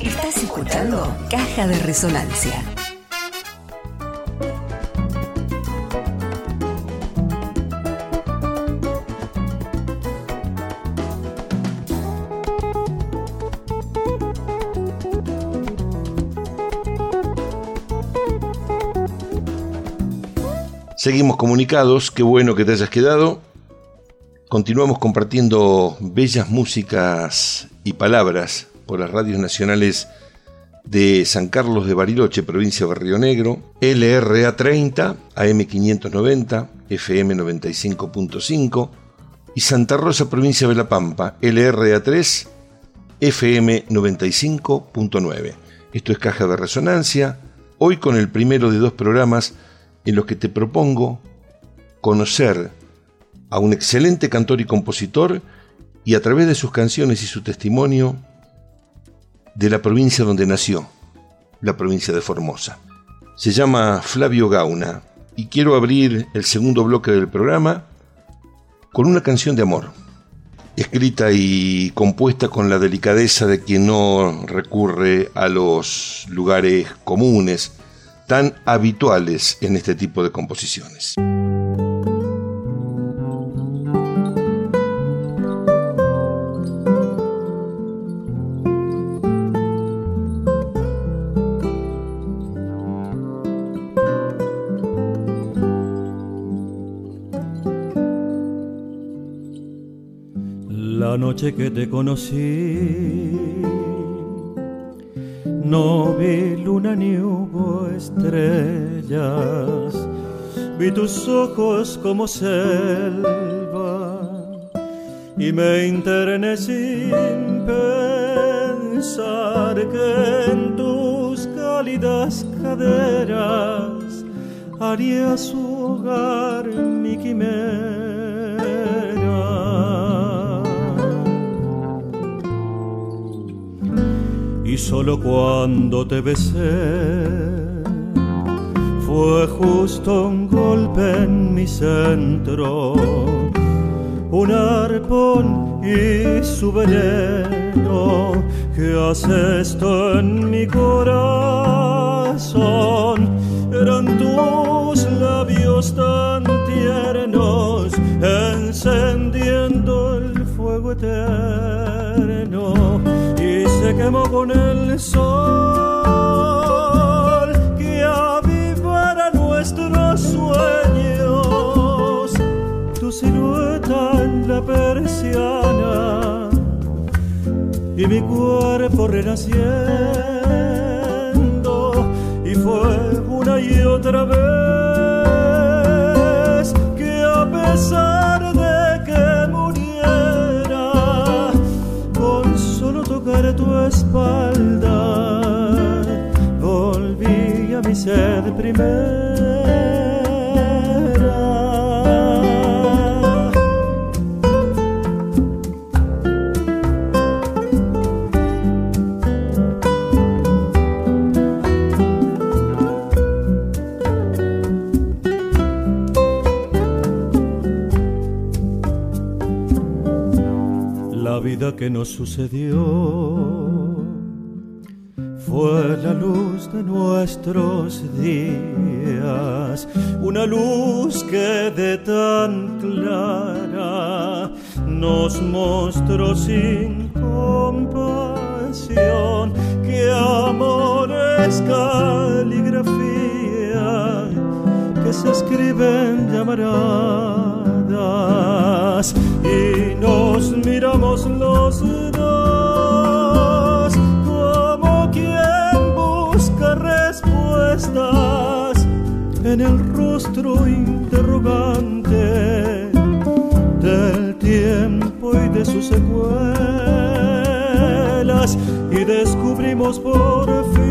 Estás escuchando Caja de Resonancia. Seguimos comunicados, qué bueno que te hayas quedado. Continuamos compartiendo bellas músicas y palabras por las radios nacionales de San Carlos de Bariloche, provincia de Río Negro, LRA 30, AM 590, FM 95.5 y Santa Rosa, provincia de La Pampa, LRA 3, FM 95.9. Esto es Caja de Resonancia, hoy con el primero de dos programas en los que te propongo conocer a un excelente cantor y compositor y a través de sus canciones y su testimonio de la provincia donde nació, la provincia de Formosa. Se llama Flavio Gauna y quiero abrir el segundo bloque del programa con una canción de amor, escrita y compuesta con la delicadeza de quien no recurre a los lugares comunes tan habituales en este tipo de composiciones. La noche que te conocí, no vi luna ni hubo estrellas, vi tus ojos como selva y me interné sin pensar que en tus cálidas caderas haría su hogar mi quimera. Y solo cuando te besé fue justo un golpe en mi centro, un arpón y su veneno que hace esto en mi corazón. Eran tus labios tan tiernos encendiendo el fuego eterno y se quemó con el sol que avivara nuestros sueños. Tu silueta en la persiana y mi cuerpo renaciendo, y fue una y otra vez que a pesar de que muriera con solo tocar tu espalda, volví a mi sed primera. La vida que nos sucedió fue la luz de nuestros días, una luz que de tan clara nos mostró sin compasión que amor es caligrafía que se escribe en llamaradas, y nos miramos los dos como quien busca respuestas en el rostro interrogante del tiempo y de sus secuelas, y descubrimos por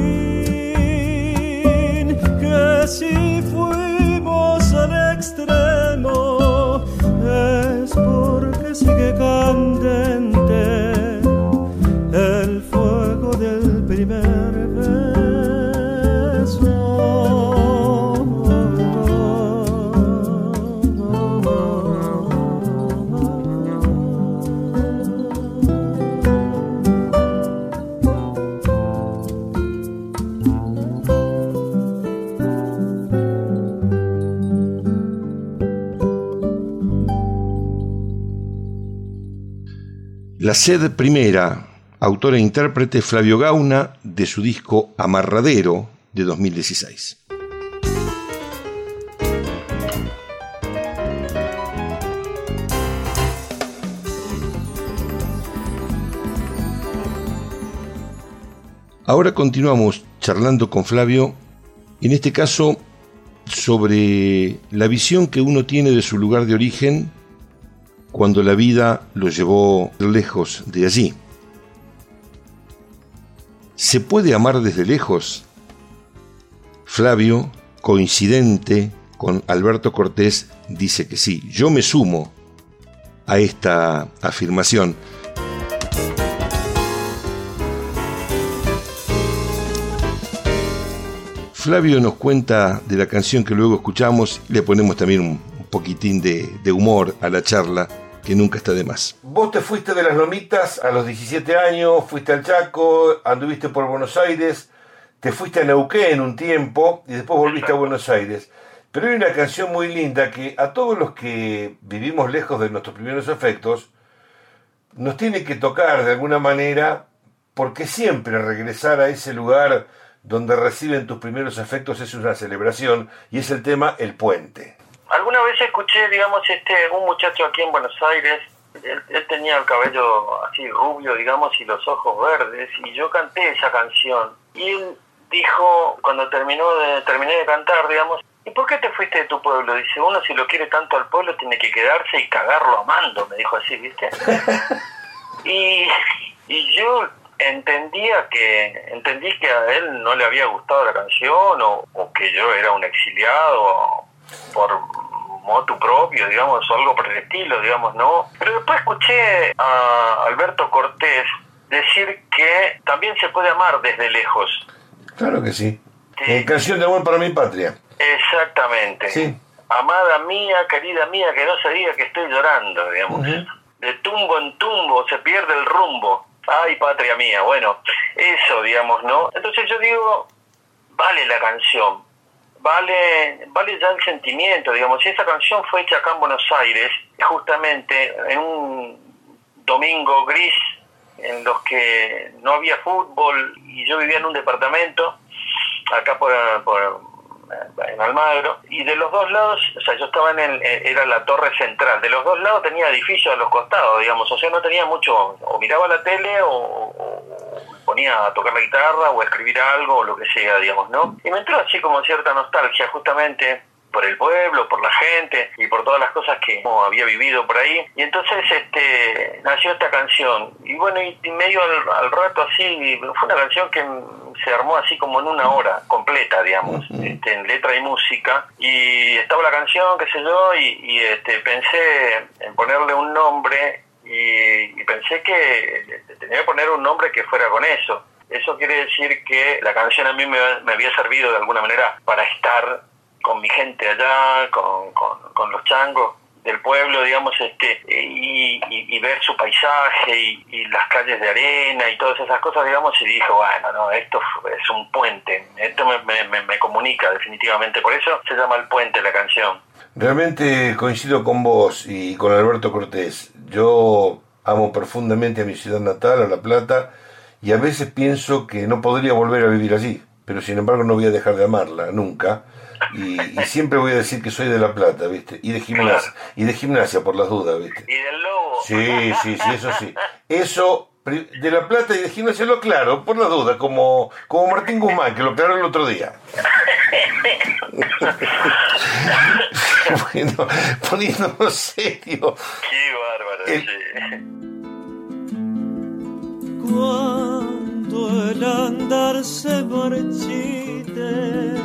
fin que si fuimos al extremo es porque sigue candente el fuego del primer beso. La Sed Primera, autor e intérprete Flavio Gauna, de su disco Amarradero de 2016. Ahora continuamos charlando con Flavio, en este caso sobre la visión que uno tiene de su lugar de origen cuando la vida lo llevó lejos de allí. ¿Se puede amar desde lejos? Flavio, coincidente con Alberto Cortés, dice que sí. Yo me sumo a esta afirmación. Flavio nos cuenta de la canción que luego escuchamos y le ponemos también un poquitín de humor a la charla, que nunca está de más. Vos te fuiste de las Lomitas a los 17 años, fuiste al Chaco, anduviste por Buenos Aires, te fuiste a Neuquén un tiempo y después volviste a Buenos Aires. Pero hay una canción muy linda que a todos los que vivimos lejos de nuestros primeros afectos nos tiene que tocar de alguna manera, porque siempre regresar a ese lugar donde reciben tus primeros afectos es una celebración, y es el tema El Puente. Alguna vez escuché, digamos, un muchacho aquí en Buenos Aires, él tenía el cabello así rubio, digamos, y los ojos verdes, y yo canté esa canción. Y él dijo, cuando terminé de cantar, digamos, ¿y por qué te fuiste de tu pueblo? Dice, uno si lo quiere tanto al pueblo tiene que quedarse y cagarlo amando, me dijo así, ¿viste? y yo entendí que a él no le había gustado la canción o que yo era un exiliado por motu propio, digamos, o algo por el estilo, digamos, ¿no? Pero después escuché a Alberto Cortés decir que también se puede amar desde lejos. Claro que sí. Canción de amor para mi patria. Exactamente. Sí. Amada mía, querida mía, que no se diga que estoy llorando, digamos. Uh-huh. De tumbo en tumbo se pierde el rumbo. Ay, patria mía, bueno, eso, digamos, ¿no? Entonces yo digo, vale la canción, vale ya el sentimiento, digamos. Y esa canción fue hecha acá en Buenos Aires, justamente en un domingo gris, en los que no había fútbol, y yo vivía en un departamento, acá en Almagro, y de los dos lados, o sea, yo estaba era la torre central, de los dos lados tenía edificios a los costados, digamos, o sea, no tenía mucho, o miraba la tele o ponía a tocar la guitarra o a escribir algo o lo que sea, digamos, ¿no? Y me entró así como cierta nostalgia, justamente por el pueblo, por la gente y por todas las cosas que había vivido por ahí. Y entonces nació esta canción. Y bueno, y medio al rato así, fue una canción que se armó así como en una hora completa, digamos, en letra y música. Y estaba la canción, qué sé yo, y pensé en ponerle un nombre y pensé que tenía que poner un nombre que fuera con eso. Eso quiere decir que la canción a mí me había servido de alguna manera para estar con mi gente allá, con los changos del pueblo, digamos, y ver su paisaje y las calles de arena y todas esas cosas, digamos, y dije, bueno, no, esto es un puente, esto me comunica definitivamente, por eso se llama El Puente la canción. Realmente coincido con vos y con Alberto Cortés. Yo amo profundamente a mi ciudad natal, a La Plata, y a veces pienso que no podría volver a vivir allí, pero sin embargo no voy a dejar de amarla, nunca. Y siempre voy a decir que soy de La Plata, ¿viste? Y de gimnasia por las dudas, ¿viste? Y del Lobo. Sí, eso sí. Eso, de La Plata y de gimnasia lo aclaro, por las dudas, como Martín Guzmán, que lo aclaró el otro día. Bueno, poniéndonos serio. Qué bárbaro, sí. Cuando el andar se marchite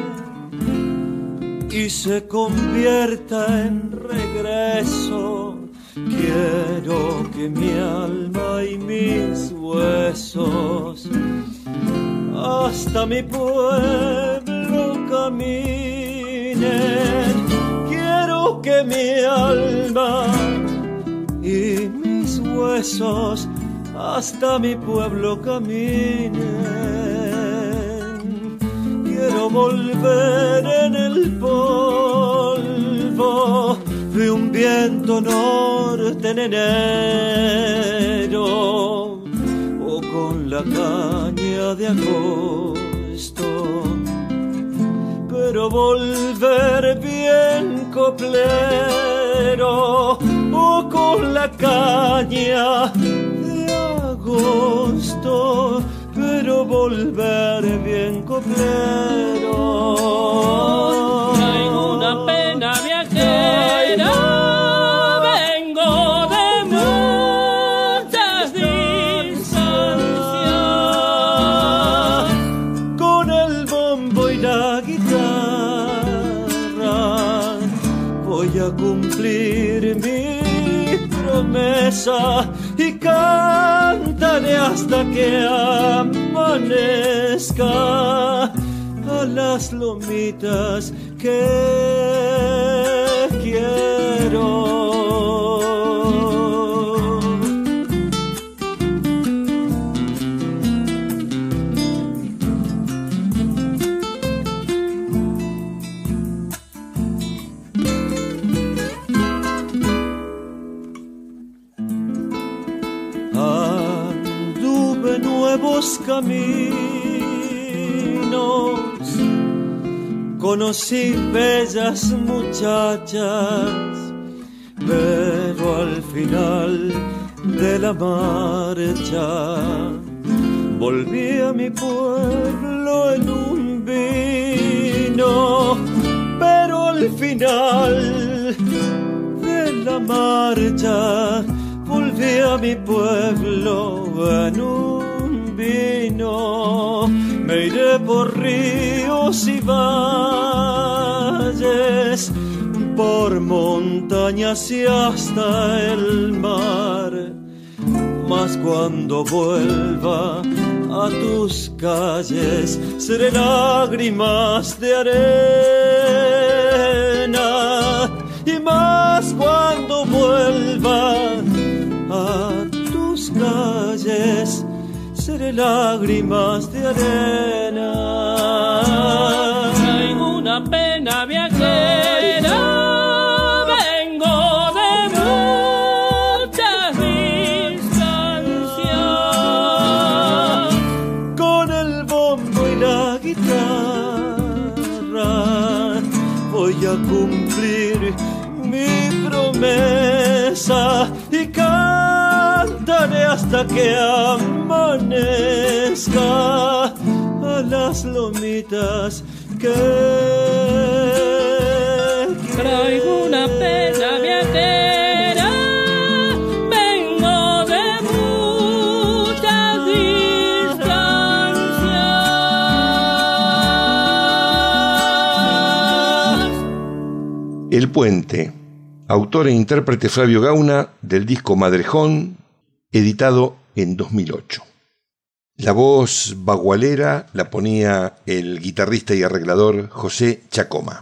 y se convierta en regreso, quiero que mi alma y mis huesos hasta mi pueblo caminen. Quiero que mi alma y mis huesos hasta mi pueblo caminen. Quiero volver en el polvo de un viento norte en enero o con la caña de agosto, pero volver bien coplero o con la caña de agosto, pero volver bien coplero. Traigo una pena viajera, vengo de muchas distancias, con el bombo y la guitarra voy a cumplir mi promesa y cantaré hasta que amanezca a las lomitas que quiero. Anduve nuevos caminos, conocí bellas muchachas, pero al final de la marcha volví a mi pueblo en un vino, pero al final de la marcha volví a mi pueblo en un vino. Me iré por ríos y valles, por montañas y hasta el mar, mas cuando vuelva a tus calles seré lágrimas de arena, y más cuando vuelva a tus calles seré lágrimas de arena. traigo una pena viajera, vengo de muchas distancias, Con el bombo y la guitarra voy a cumplir mi promesa y cantaré hasta que amanezca a las lomitas que traigo una pena viajera, vengo de muchas distancias. El Puente, autor e intérprete Flavio Gauna, del disco Madrejón, editado en 2008. La voz bagualera la ponía el guitarrista y arreglador José Chacoma.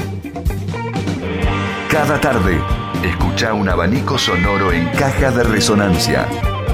Cada tarde, escucha un abanico sonoro en Caja de Resonancia.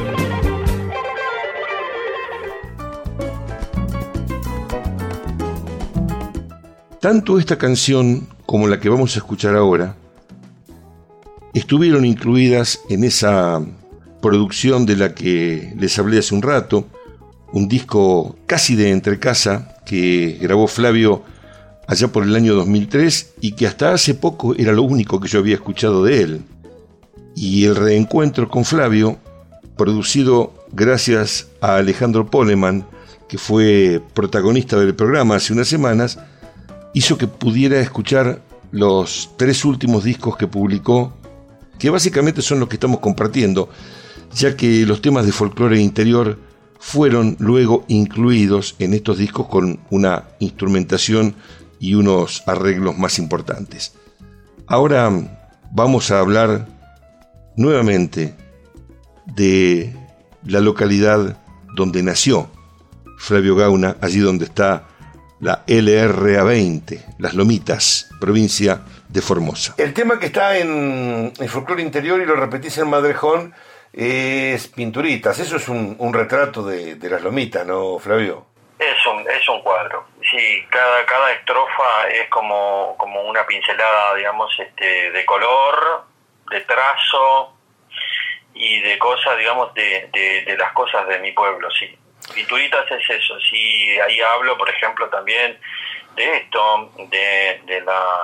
Tanto esta canción como la que vamos a escuchar ahora estuvieron incluidas en esa producción de la que les hablé hace un rato, un disco casi de entrecasa que grabó Flavio allá por el año 2003 y que hasta hace poco era lo único que yo había escuchado de él. Y el reencuentro con Flavio, producido gracias a Alejandro Poleman, que fue protagonista del programa hace unas semanas, hizo que pudiera escuchar los 3 últimos discos que publicó, que básicamente son los que estamos compartiendo, ya que los temas de folclore interior fueron luego incluidos en estos discos con una instrumentación y unos arreglos más importantes. Ahora vamos a hablar nuevamente de la localidad donde nació Flavio Gauna, allí donde está la LRA 20, Las Lomitas, provincia de Formosa. El tema que está en el folclore interior y lo repetís en Madrejón es Pinturitas. Eso es un retrato de Las Lomitas, ¿no, Flavio? Es un cuadro. Sí, cada estrofa es como una pincelada, digamos, de color, trazo y de cosas, digamos, de las cosas de mi pueblo, sí. Pinturitas es eso, sí, ahí hablo, por ejemplo, también de esto, de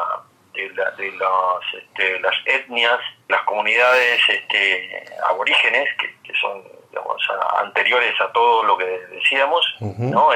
las etnias, las comunidades aborígenes, que son, digamos, anteriores a todo lo que decíamos, ¿no?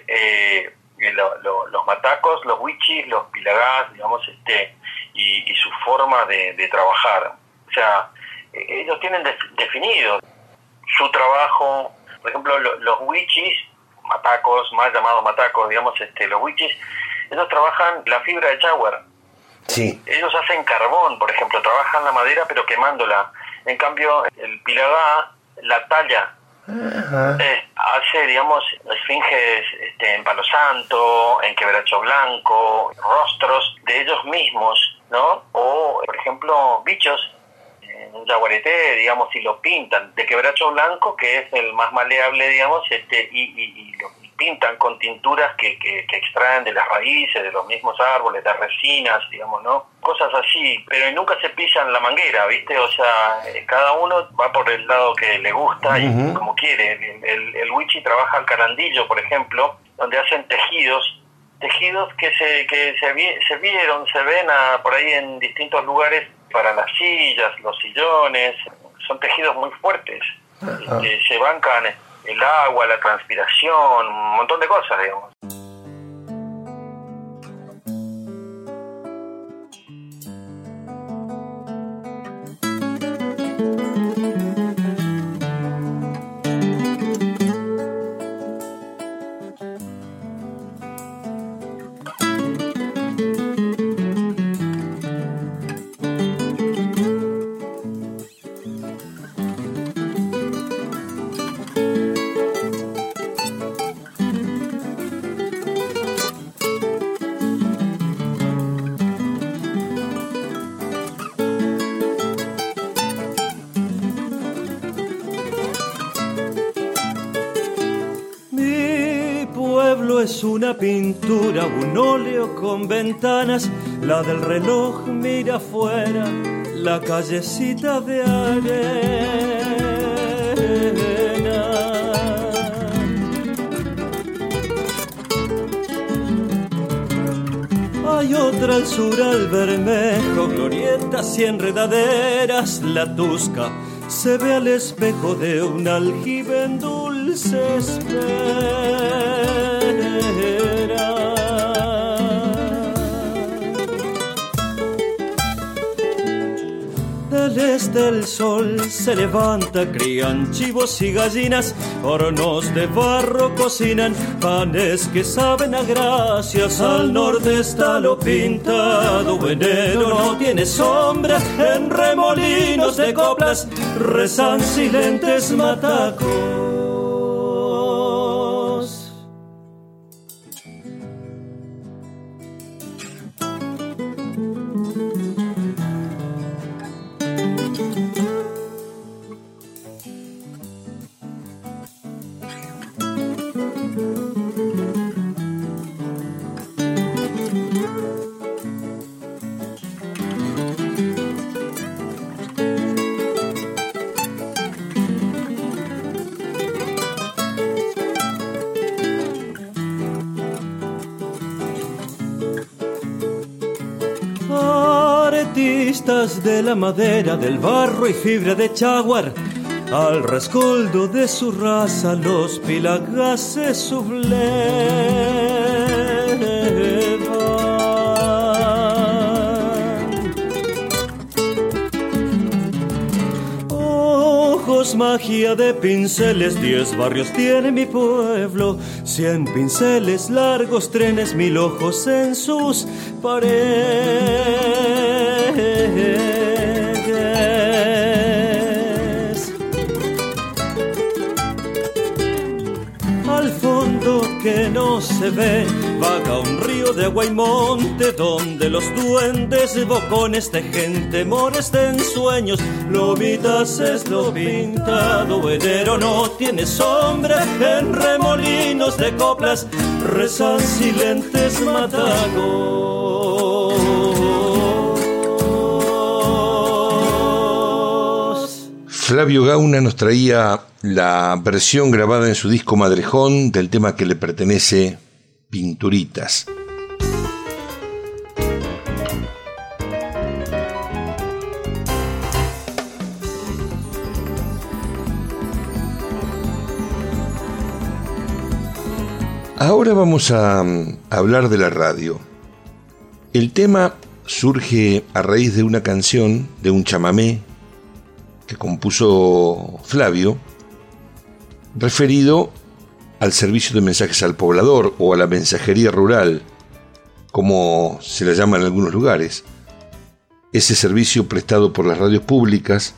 Los matacos, los wichis, los pilagás, digamos, y su forma de trabajar. O sea, ellos tienen definido su trabajo. Por ejemplo, los wichis, matacos, más llamados matacos, digamos, los wichis, ellos trabajan la fibra de cháguar. Sí. Ellos hacen carbón, por ejemplo, trabajan la madera pero quemándola. En cambio, el pilagá la talla. Hace, digamos, esfinges en palo santo, en quebracho blanco, rostros de ellos mismos, ¿no? O, por ejemplo, bichos, un yaguareté, digamos, y lo pintan de quebracho blanco, que es el más maleable, digamos, y lo pintan con tinturas que extraen de las raíces, de los mismos árboles, de resinas, digamos, ¿no? Cosas así, pero nunca se pisan la manguera, ¿viste? O sea, cada uno va por el lado que le gusta y como quiere. El wichi trabaja al carandillo, por ejemplo, donde hacen tejidos que se ven por ahí en distintos lugares para las sillas, los sillones. Son tejidos muy fuertes, se bancan el agua, la transpiración, un montón de cosas, digamos. Es una pintura, un óleo con ventanas, la del reloj mira afuera, la callecita de arena. Hay otra al sur, al Bermejo, glorietas y enredaderas, la Tusca se ve al espejo de un aljibe en dulce espera. Del este el sol se levanta, crían chivos y gallinas, hornos de barro cocinan, panes que saben a gracias. Al norte está lo pintado, enero no tiene sombra, en remolinos de coplas rezan silentes matacos. De la madera, del barro y fibra de cháguar, al rescoldo de su raza los pilagás se sublevan. Ojos, magia de pinceles, 10 barrios tiene mi pueblo, 100 pinceles, largos trenes, 1000 ojos en sus paredes. Al fondo que no se ve vaga un río de agua y monte, donde los duendes bocones de gente molesta en sueños. Lomitas es lo pintado, enero no tiene sombra, en remolinos de coplas rezan silentes matacos. Flavio Gauna nos traía la versión grabada en su disco Madrejón del tema que le pertenece, Pinturitas. Ahora vamos a hablar de la radio. El tema surge a raíz de una canción, de un chamamé que compuso Flavio, referido al servicio de mensajes al poblador o a la mensajería rural, como se la llama en algunos lugares. Ese servicio prestado por las radios públicas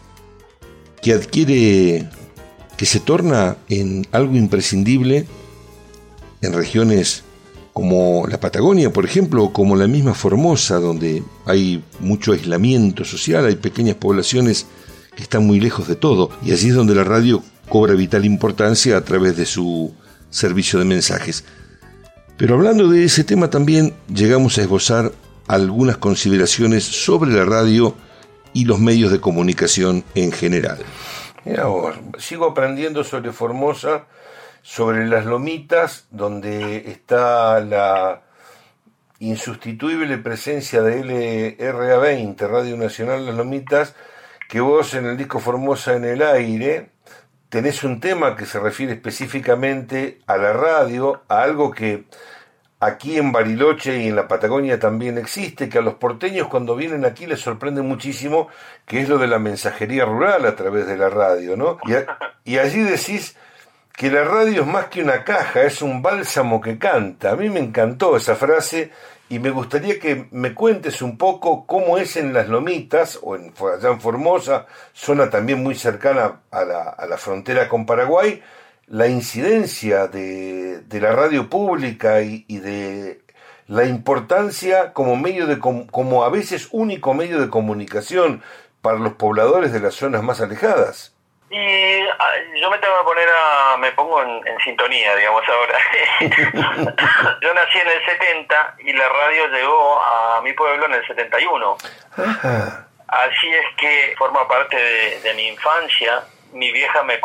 que se torna en algo imprescindible en regiones como la Patagonia, por ejemplo, o como la misma Formosa, donde hay mucho aislamiento social, hay pequeñas poblaciones que están muy lejos de todo, y allí es donde la radio cobra vital importancia a través de su servicio de mensajes. Pero hablando de ese tema también llegamos a esbozar algunas consideraciones sobre la radio y los medios de comunicación en general. Mira vos, sigo aprendiendo sobre Formosa, sobre las lomitas, donde está la insustituible presencia de LRA20, Radio Nacional Las Lomitas, que vos en el disco Formosa en el Aire tenés un tema que se refiere específicamente a la radio, a algo que aquí en Bariloche y en la Patagonia también existe, que a los porteños cuando vienen aquí les sorprende muchísimo, que es lo de la mensajería rural a través de la radio, ¿no? Y allí decís que la radio es más que una caja, es un bálsamo que canta. A mí me encantó esa frase y me gustaría que me cuentes un poco cómo es en Las Lomitas, o allá en Formosa, zona también muy cercana a la frontera con Paraguay, la incidencia de la radio pública y de la importancia como como a veces único medio de comunicación para los pobladores de las zonas más alejadas. Y yo me pongo en sintonía, digamos, ahora. Yo nací en el 70 y la radio llegó a mi pueblo en el 71. Ajá. Así es que forma parte de mi infancia. Mi vieja me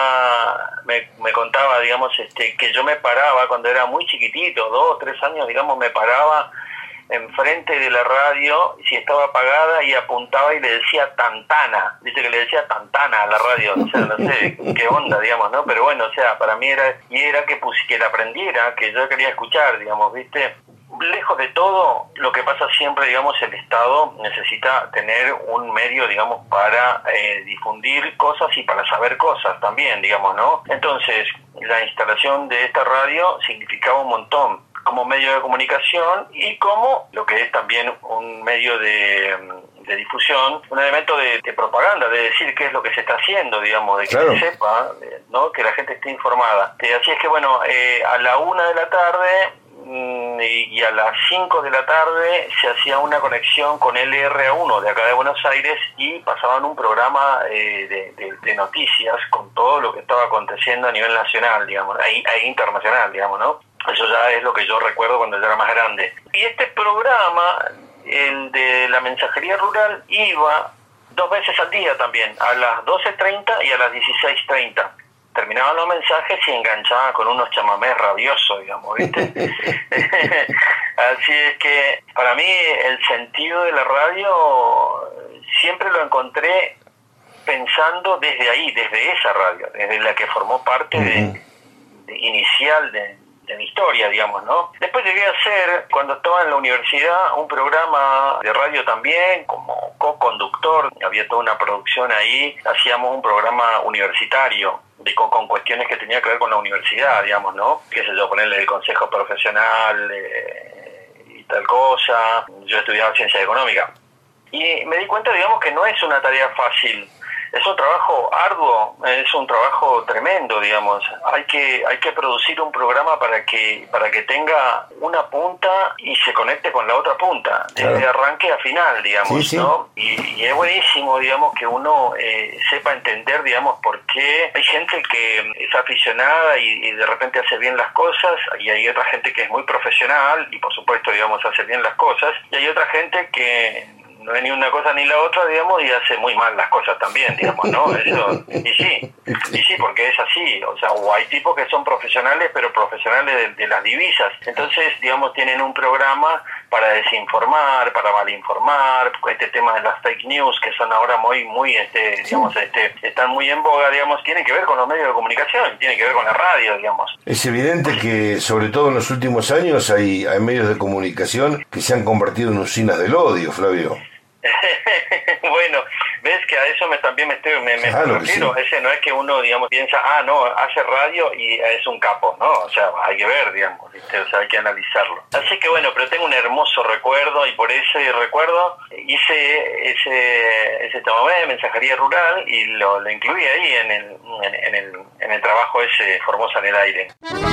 contaba, digamos, que yo me paraba cuando era muy chiquitito, 2 o 3 años, digamos, me paraba enfrente de la radio, si estaba apagada, y apuntaba y le decía Tantana, dice que le decía Tantana a la radio, o sea, no sé qué onda, digamos, ¿no? Pero bueno, o sea, para mí era que la aprendiera, que yo quería escuchar, digamos, ¿viste? Lejos de todo, lo que pasa siempre, digamos, el Estado necesita tener un medio, digamos, para difundir cosas y para saber cosas también, digamos, ¿no? Entonces, la instalación de esta radio significaba un montón como medio de comunicación y como lo que es también un medio de difusión, un elemento de propaganda, de decir qué es lo que se está haciendo, digamos, de que se sepa, ¿no? Que la gente esté informada. Así es que, bueno, a la 1 de la tarde y a las 5 de la tarde se hacía una conexión con LRA1 de acá de Buenos Aires y pasaban un programa de noticias con todo lo que estaba aconteciendo a nivel nacional, digamos, e internacional, digamos, ¿no? Eso ya es lo que yo recuerdo cuando yo era más grande. Y este programa, el de la mensajería rural, iba 2 veces al día también, a las 12:30 y a las 16:30. Terminaban los mensajes y enganchaban con unos chamamés rabiosos, digamos, ¿viste? Así es que para mí el sentido de la radio siempre lo encontré pensando desde ahí, desde esa radio, desde la que formó parte inicial de mi historia, digamos, ¿no? Después llegué a hacer, cuando estaba en la universidad, un programa de radio también, como co-conductor, había toda una producción ahí, hacíamos un programa universitario, con cuestiones que tenía que ver con la universidad, digamos, ¿no? Qué sé yo, ponerle el consejo profesional y tal cosa. Yo estudiaba ciencia económica. Y me di cuenta, digamos, que no es una tarea fácil. Es un trabajo arduo, es un trabajo tremendo, digamos. Hay que producir un programa para que tenga una punta y se conecte con la otra punta, desde arranque a final, digamos, sí. ¿No? Y es buenísimo, digamos, que uno sepa entender, digamos, por qué hay gente que es aficionada y de repente hace bien las cosas, y hay otra gente que es muy profesional y, por supuesto, digamos, hace bien las cosas, y hay otra gente que no es ni una cosa ni la otra, digamos, y hace muy mal las cosas también, digamos, ¿no? Eso, y sí, porque es así, o sea, o hay tipos que son profesionales, pero profesionales de las divisas, entonces, digamos, tienen un programa para desinformar, para malinformar, este tema de las fake news, que son ahora muy digamos, están muy en boga, digamos, tienen que ver con los medios de comunicación, tienen que ver con la radio, digamos. Es evidente que, sobre todo en los últimos años, hay medios de comunicación que se han convertido en usinas del odio, Flavio. Bueno, ves que a eso también me Claro, refiero. sí. Ese no es que uno, digamos, piensa, no, hace radio y es un capo, ¿no? O sea, hay que ver, digamos, ¿viste? O sea, hay que analizarlo. Así que bueno, pero tengo un hermoso recuerdo y por ese recuerdo hice ese chamamé de mensajería rural y lo incluí ahí en el trabajo ese Formosa en el aire.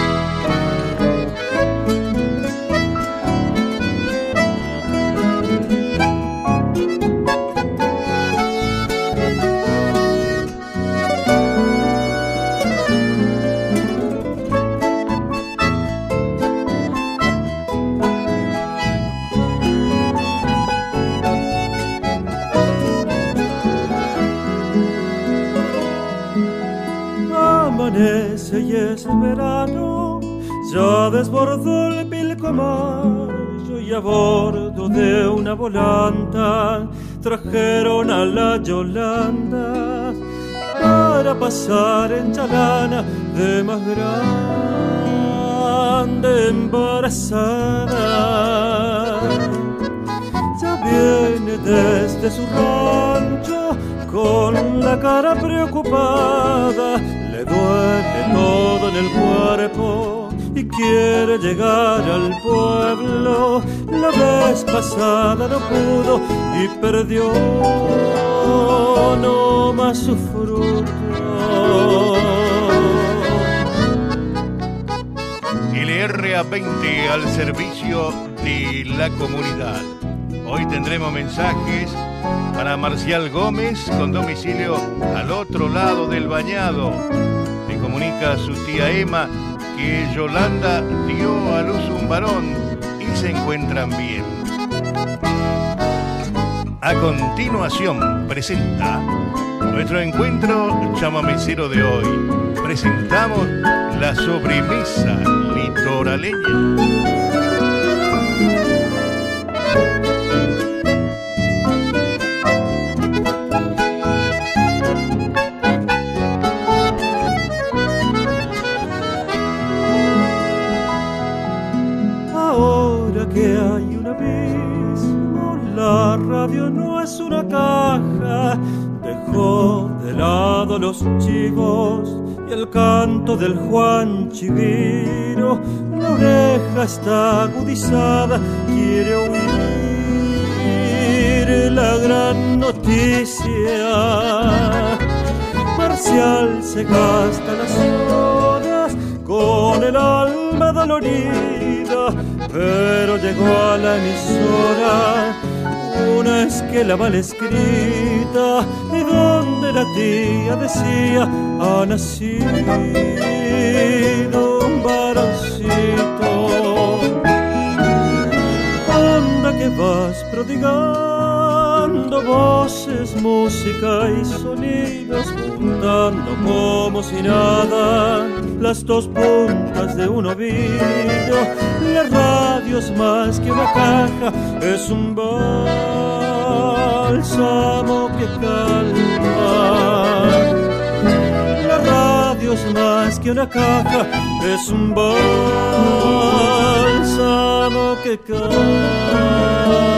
Amanece y es verano, ya desbordó el Pilcomayo y a bordo de una volanta trajeron a la Yolanda para pasar en chalana de más grande embarazada. Ya viene desde su rancho con la cara preocupada, le duele todo en el cuerpo y quiere llegar al pueblo. La vez pasada no pudo y perdió no más su fruto. LRA20 al servicio de la comunidad. Hoy tendremos mensajes para Marcial Gómez, con domicilio al otro lado del bañado. Le comunica a su tía Emma que Yolanda dio a luz un varón y se encuentran bien. A continuación presenta nuestro encuentro chamamecero de hoy. Presentamos la sobremesa litoraleña. Que hay un abismo, la radio no es una caja, dejó de lado los chivos y el canto del Juan Chiviro. La oreja está agudizada, quiere oír la gran noticia. Marcial se gasta las horas con el alma dolorida, pero llegó a la emisora una esquela mal escrita, y donde la tía decía: ha nacido un varoncito. Anda que vas prodigando voces, música y sonidos, juntando como si nada las dos puntas de un ovillo. La radio es más que una caja, es un bálsamo que calma. La radio es más que una caja, es un bálsamo que calma.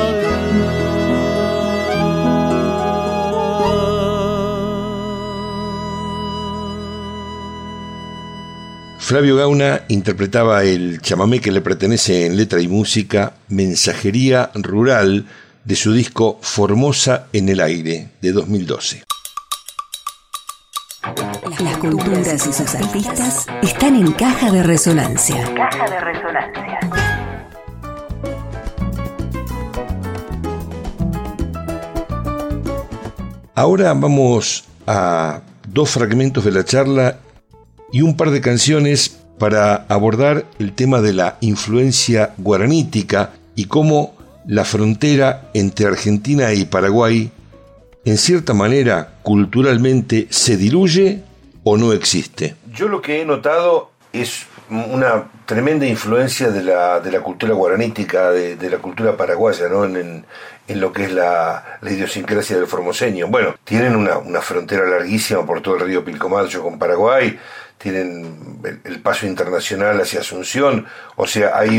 Flavio Gauna interpretaba el chamamé que le pertenece en letra y música, Mensajería Rural, de su disco Formosa en el aire, de 2012. Las culturas y sus artistas están en Caja de Resonancia. Caja de Resonancia. Ahora vamos a dos fragmentos de la charla y un par de canciones para abordar el tema de la influencia guaranítica y cómo la frontera entre Argentina y Paraguay, en cierta manera, culturalmente, se diluye o no existe? Yo lo que he notado es una tremenda influencia de la cultura guaranítica, de la cultura paraguaya, ¿no? En lo que es la idiosincrasia del formoseño. Bueno, tienen una frontera larguísima por todo el río Pilcomayo con Paraguay, tienen el paso internacional hacia Asunción, o sea, hay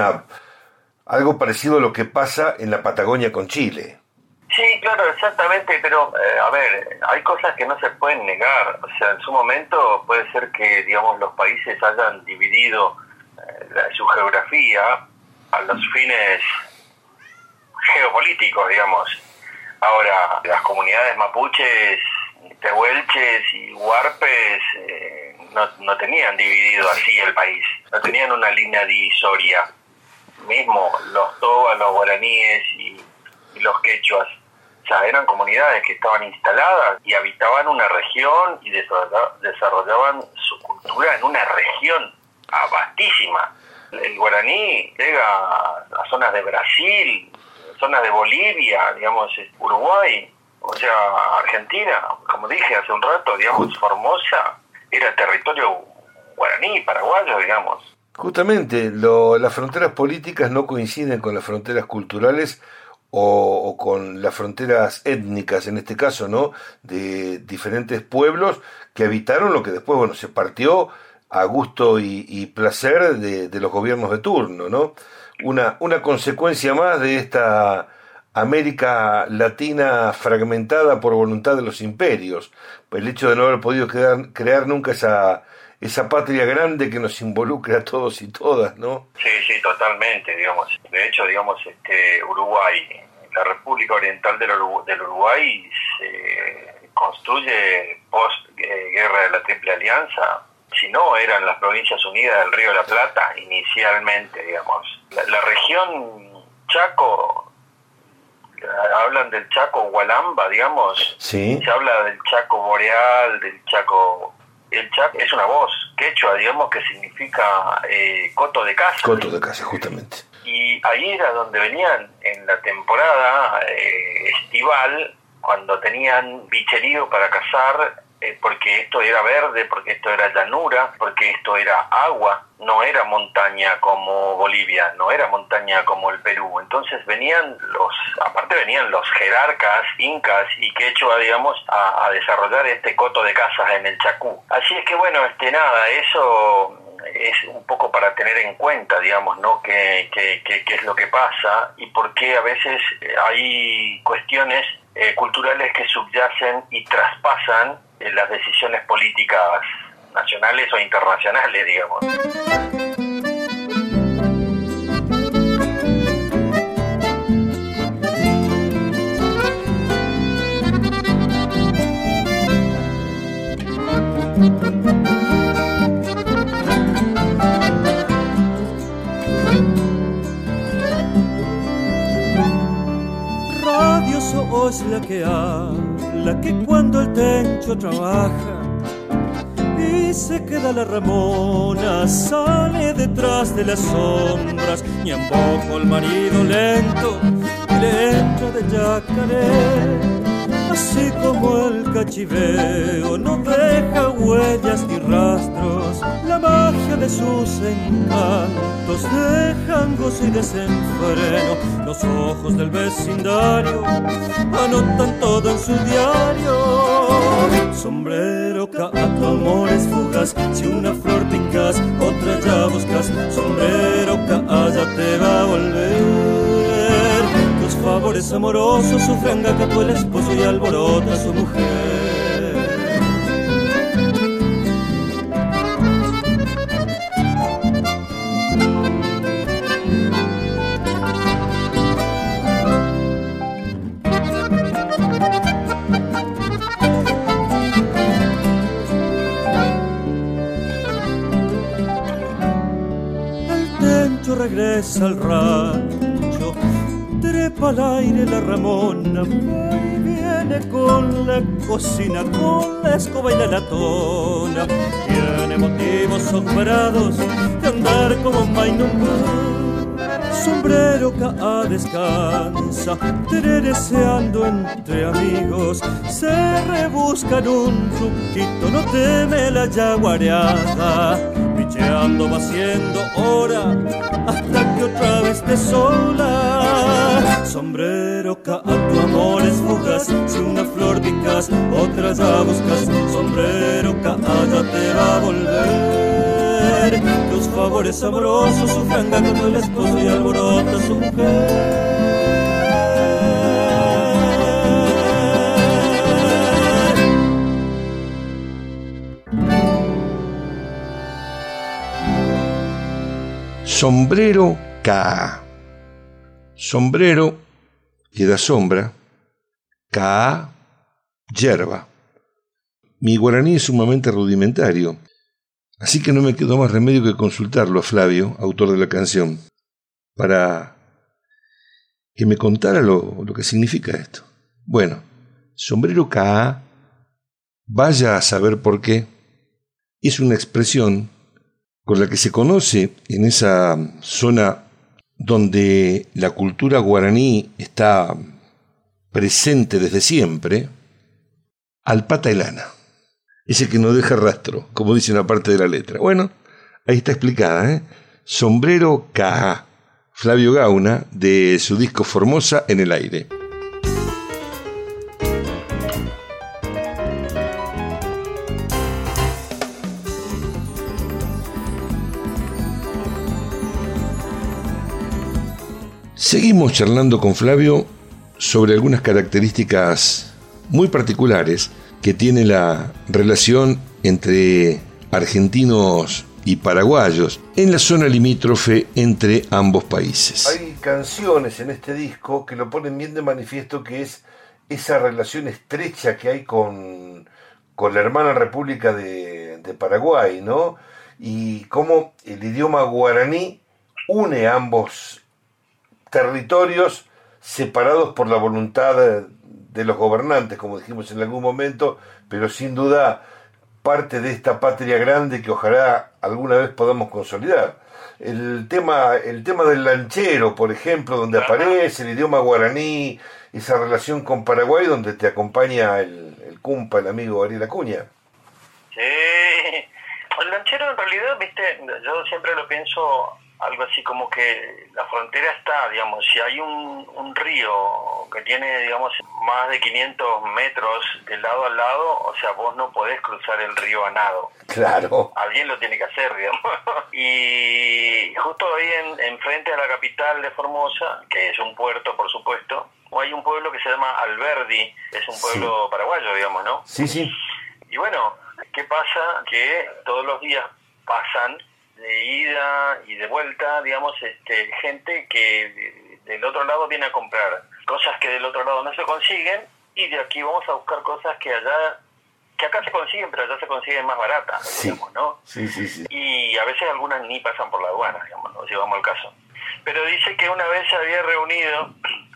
algo parecido a lo que pasa en la Patagonia con Chile. Sí, claro, exactamente, pero a ver, hay cosas que no se pueden negar. O sea, en su momento puede ser que, digamos, los países hayan dividido su geografía a los fines geopolíticos, digamos. Ahora, las comunidades mapuches, tehuelches y huarpes no tenían dividido así el país, no tenían una línea divisoria. Mismo los tobas, los guaraníes y los quechuas. O sea, eran comunidades que estaban instaladas y habitaban una región y desarrollaban su cultura en una región vastísima. El guaraní llega a zonas de Brasil, zonas de Bolivia, digamos, Uruguay, o sea, Argentina, como dije hace un rato, digamos, Formosa era territorio guaraní, paraguayo, digamos. Justamente, las fronteras políticas no coinciden con las fronteras culturales o con las fronteras étnicas, en este caso, ¿no? De diferentes pueblos que habitaron lo que después, bueno, se partió a gusto y placer de los gobiernos de turno, ¿no? Una consecuencia más de esta América Latina fragmentada por voluntad de los imperios, el hecho de no haber podido crear nunca esa patria grande que nos involucra a todos y todas, ¿no? Sí, totalmente, digamos. De hecho, digamos, Uruguay, la República Oriental del Uruguay se construye post-guerra de la Triple Alianza. Si no, eran las Provincias Unidas del Río de la Plata, inicialmente, digamos. La región Chaco, hablan del Chaco Hualamba, digamos. Sí. Se habla del Chaco Boreal, del Chaco... El Chaco es una voz quechua, digamos, que significa coto de caza. Coto de caza, justamente. Y ahí era donde venían en la temporada estival, cuando tenían bicherío para cazar, porque esto era verde, porque esto era llanura, porque esto era agua, no era montaña como Bolivia, no era montaña como el Perú. Entonces venían los jerarcas, incas y quechua, digamos, a desarrollar este coto de cazas en el Chacú. Así es que bueno, nada, eso es un poco para tener en cuenta, digamos, ¿no? Qué es lo que pasa y por qué a veces hay cuestiones culturales que subyacen y traspasan las decisiones políticas nacionales o internacionales, digamos. Radio sos la que habla, que cuando el tencho trabaja y se queda la Ramona, sale detrás de las sombras y en poco el marido lento le entra de yacaré. Así como el cachiveo no deja huellas ni rastros, la magia de sus encantos dejan gozo y desenfreno. Los ojos del vecindario anotan todo en su diario. Sombrero, cato, amores fugaz, si una flor picas, otra ya buscas. Sombrero, ya te va a volver. Tus favores amorosos sufren gacato el esposo y alborota a su mujer. Regresa al rancho, trepa al aire la Ramona, va y viene con la cocina, con la escoba y la latona. Tiene motivos sobrados de andar como Mainumá. Sombrero caá descansa, deseando entre amigos, se rebuscan un truquito, no teme la yaguareada. Picheando va siendo hora hasta que otra vez te sola. Sombrero caá, tu amor es fugaz, si una flor picas, otra ya buscas. Sombrero caá, ya te va a volver. Los favores sabrosos sufran cuando el esposo y alborota a su mujer. Sombrero caá. Sombrero que da sombra, caá, yerba. Mi guaraní es sumamente rudimentario, así que no me quedó más remedio que consultarlo a Flavio, autor de la canción, para que me contara lo que significa esto. Bueno, sombrero caá, vaya a saber por qué, es una expresión con la que se conoce en esa zona donde la cultura guaraní está presente desde siempre, al pata y lana, ese que no deja rastro, como dice una parte de la letra. Bueno, ahí está explicada, ¿eh? Sombrero caá, Flavio Gauna, de su disco Formosa en el aire. Seguimos charlando con Flavio sobre algunas características muy particulares que tiene la relación entre argentinos y paraguayos en la zona limítrofe entre ambos países. Hay canciones en este disco que lo ponen bien de manifiesto, que es esa relación estrecha que hay con la hermana República de Paraguay, ¿no? Y cómo el idioma guaraní une ambos territorios separados por la voluntad de los gobernantes, como dijimos en algún momento, pero sin duda parte de esta patria grande que ojalá alguna vez podamos consolidar. El tema del lanchero, por ejemplo, donde aparece el idioma guaraní, esa relación con Paraguay, donde te acompaña el cumpa, el amigo Ariel Acuña. Sí, el lanchero en realidad, viste, yo siempre lo pienso algo así como que la frontera está, digamos, si hay un río que tiene, digamos, más de 500 metros de lado a lado, o sea, vos no podés cruzar el río a nado. Claro. Alguien lo tiene que hacer, digamos. Y justo ahí enfrente a la capital de Formosa, que es un puerto, por supuesto, hay un pueblo que se llama Alberdi, es un pueblo paraguayo, digamos, ¿no? Sí, sí. Y bueno, ¿qué pasa? Que todos los días pasan de ida y de vuelta, digamos, gente que del otro lado viene a comprar cosas que del otro lado no se consiguen, y de aquí vamos a buscar cosas que acá se consiguen, pero allá se consiguen más baratas, sí, digamos, ¿no? Sí, sí, sí. Y a veces algunas ni pasan por la aduana, digamos, ¿no? Si vamos al caso. Pero dice que una vez se había reunido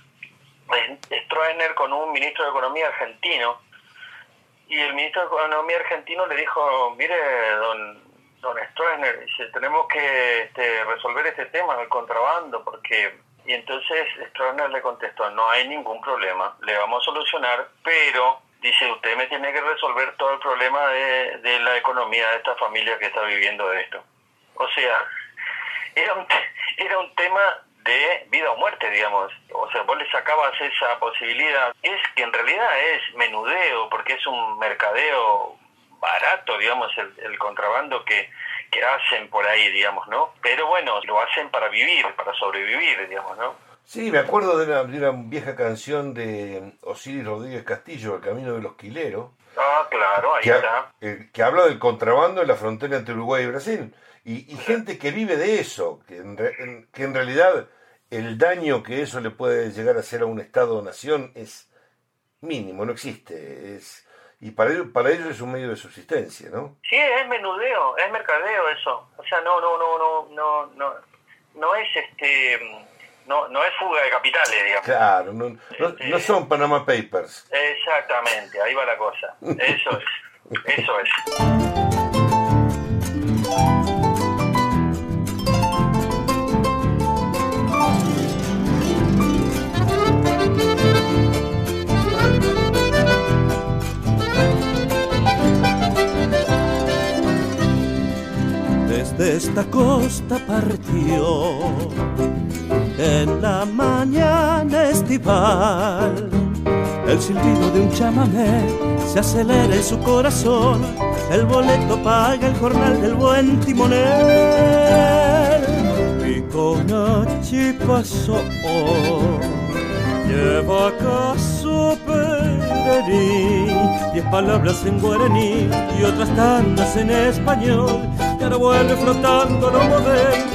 Stroessner con un ministro de Economía argentino, y el ministro de Economía argentino le dijo: mire, don Stroessner, dice, tenemos que resolver este tema del contrabando, porque... Y entonces Stroessner le contestó: no hay ningún problema, le vamos a solucionar, pero, dice, usted me tiene que resolver todo el problema de la economía de esta familia que está viviendo de esto. O sea, era un tema de vida o muerte, digamos. O sea, vos le sacabas esa posibilidad. Es que en realidad es menudeo, porque es un mercadeo barato, digamos, el contrabando que hacen por ahí, digamos, ¿no? Pero bueno, lo hacen para vivir, para sobrevivir, digamos, ¿no? Sí, me acuerdo de una vieja canción de Osiris Rodríguez Castillo, El Camino del Hosquilero. Ah, claro, ahí está. Que habla del contrabando en la frontera entre Uruguay y Brasil. Y gente que vive de eso, que en realidad el daño que eso le puede llegar a hacer a un Estado o nación es mínimo, no existe. Y para ellos es un medio de subsistencia, ¿no? Sí, es menudeo, es mercadeo eso. O sea, no es no es fuga de capitales, digamos. Claro, no son Panama Papers. Exactamente, ahí va la cosa. Eso es. de esta costa partió. En la mañana estival, el silbido de un chamamé se acelera en su corazón. El boleto paga el jornal del buen timonel. Piconachi pasó, lleva acaso Pererí, 10 palabras en guaraní y otras tantas en español. Y ahora vuelve flotando lomo del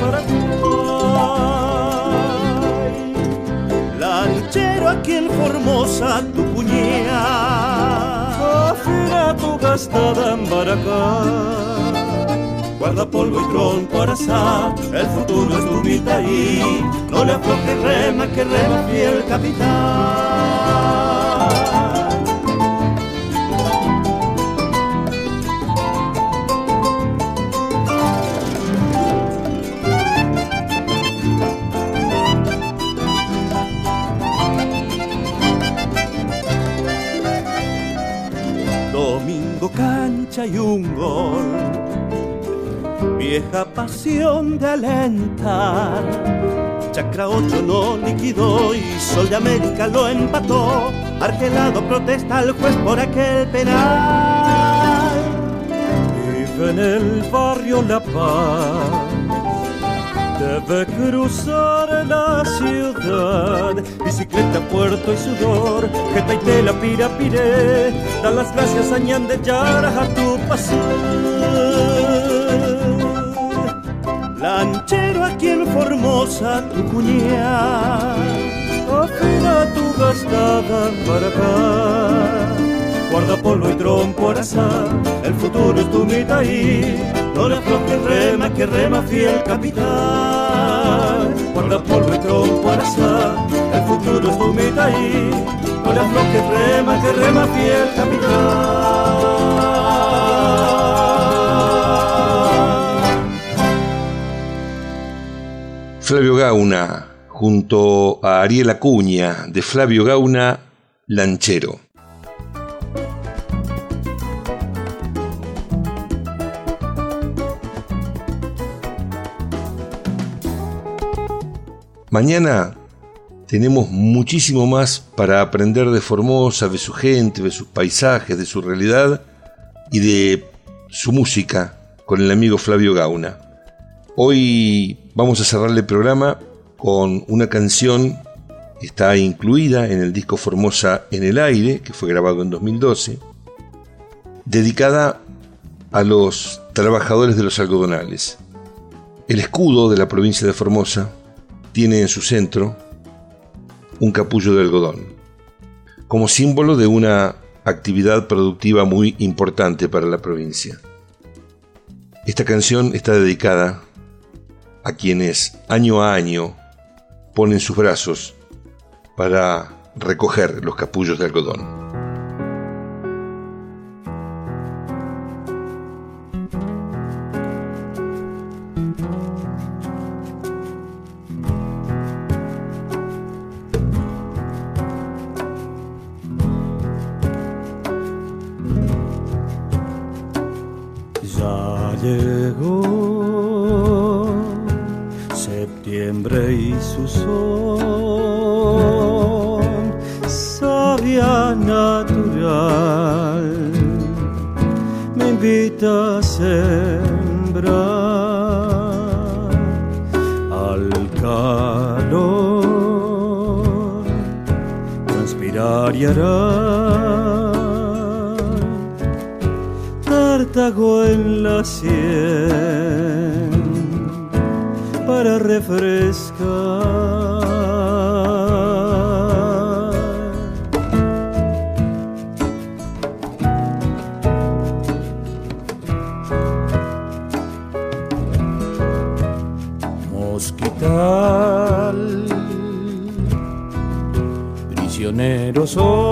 Paraguay. Lanchero aquí en Formosa, tu cuñada, afina tu gastada en Baracá. Guarda polvo y tronco arazá, el futuro es tu Vitaí. No le aflojes rema, que rema fiel capitán. Domingo, cancha y un gol, vieja pasión de alentar. Chacra 8 no liquidó y Sol de América lo empató. Argelado protesta al juez por aquel penal. Vive en el barrio La Paz, debe cruzar la ciudad. Bicicleta, puerto y sudor, jeta y tela, pirapiré. Da las gracias a Ñan de Yara a tu pasar. Lanchero aquí en Formosa, tu cuñada, afina tu gastada para acá. Guarda polvo y trompo arazá, el futuro es tu Vitaí. No le aflojes rema, que rema fiel capitán. Guarda polvo y trompo arazá, el futuro es tu Vitaí. No le aflojes rema, que rema fiel capitán. Flavio Gauna, junto a Ariel Acuña, de Flavio Gauna, Lanchero. Mañana tenemos muchísimo más para aprender de Formosa, de su gente, de sus paisajes, de su realidad y de su música con el amigo Flavio Gauna. Hoy vamos a cerrar el programa con una canción que está incluida en el disco Formosa en el aire, que fue grabado en 2012, dedicada a los trabajadores de los algodonales. El escudo de la provincia de Formosa tiene en su centro un capullo de algodón, como símbolo de una actividad productiva muy importante para la provincia. Esta canción está dedicada a quienes año a año ponen sus brazos para recoger los capullos de algodón. Ya llegó septiembre y su sol, savia natural, me invita a sembrar al calor, transpirar y arar, tártago en la sien para refrescar. Mosquital, prisionero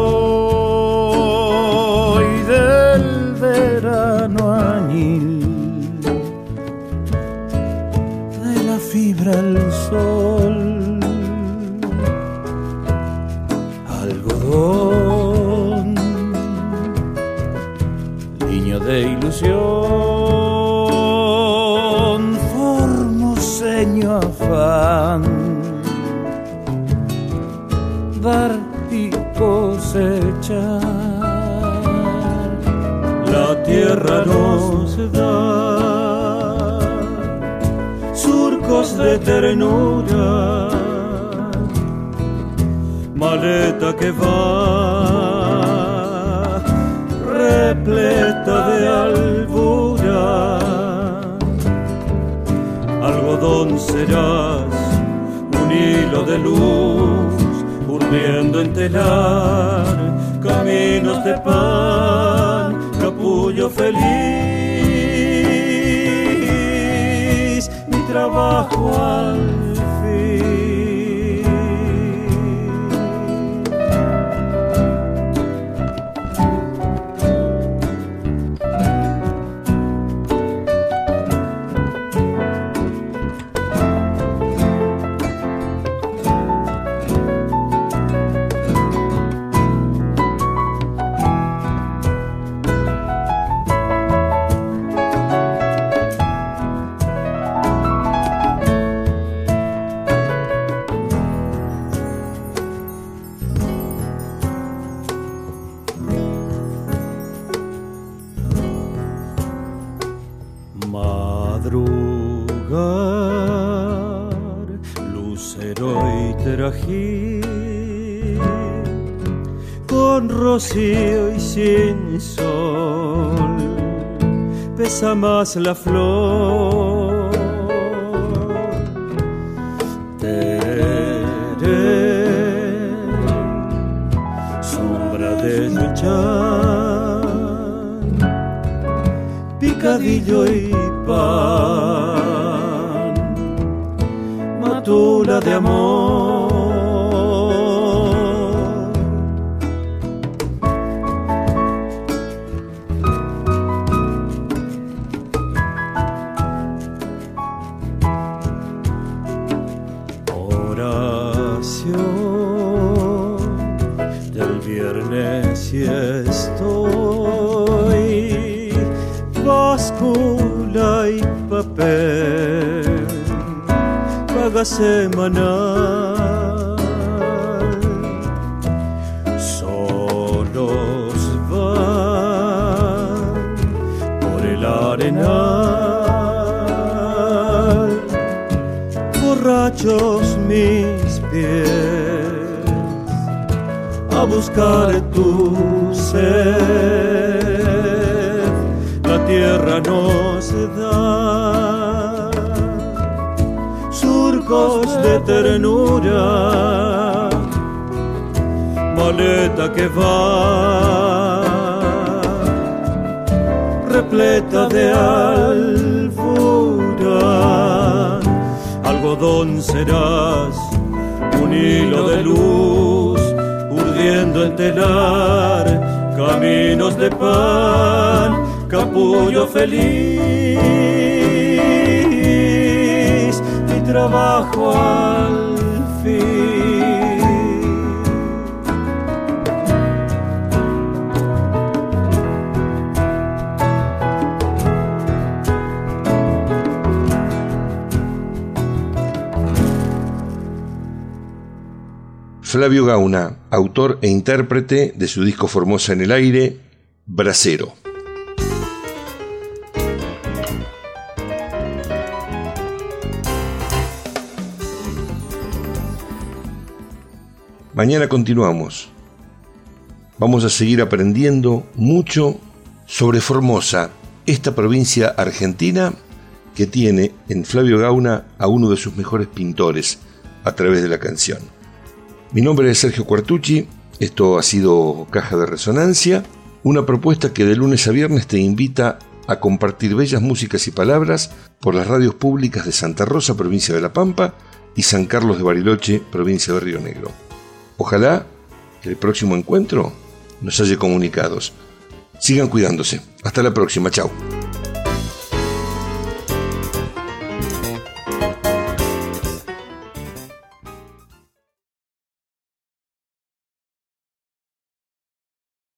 soy del verano añil, de la fibra al sol, algodón, niño de ilusión, pequeño afán, dar y cosechar. La tierra nos da surcos de ternura, maleta que va repleta de albura. Algodón serás, un hilo de luz, urdiendo en telar, caminos de pan, capullo feliz, mi trabajo al fin. Madrugar, lucero y trajín, con rocío y sin sol, pesa más la flor. Tereré, sombra de luchar, picadillo y pan, matula de amor. Oración del viernes y estoy, báscula y papel, paga semanal, solos van por el arenal, borrachos mis pies a buscar tu sed. La tierra nos da surcos de ternura, maleta que va repleta de albura. Algodón serás, un hilo de luz, urdiendo en telar, caminos de pan, capullo feliz, mi trabajo al fin. Flavio Gauna, autor e intérprete de su disco Formosa en el aire, Bracero. Mañana continuamos. Vamos a seguir aprendiendo mucho sobre Formosa, esta provincia argentina que tiene en Flavio Gauna a uno de sus mejores pintores a través de la canción. Mi nombre es Sergio Quartucci, esto ha sido Caja de Resonancia, una propuesta que de lunes a viernes te invita a compartir bellas músicas y palabras por las radios públicas de Santa Rosa, provincia de La Pampa, y San Carlos de Bariloche, provincia de Río Negro. Ojalá que el próximo encuentro nos halle comunicados. Sigan cuidándose. Hasta la próxima. Chao.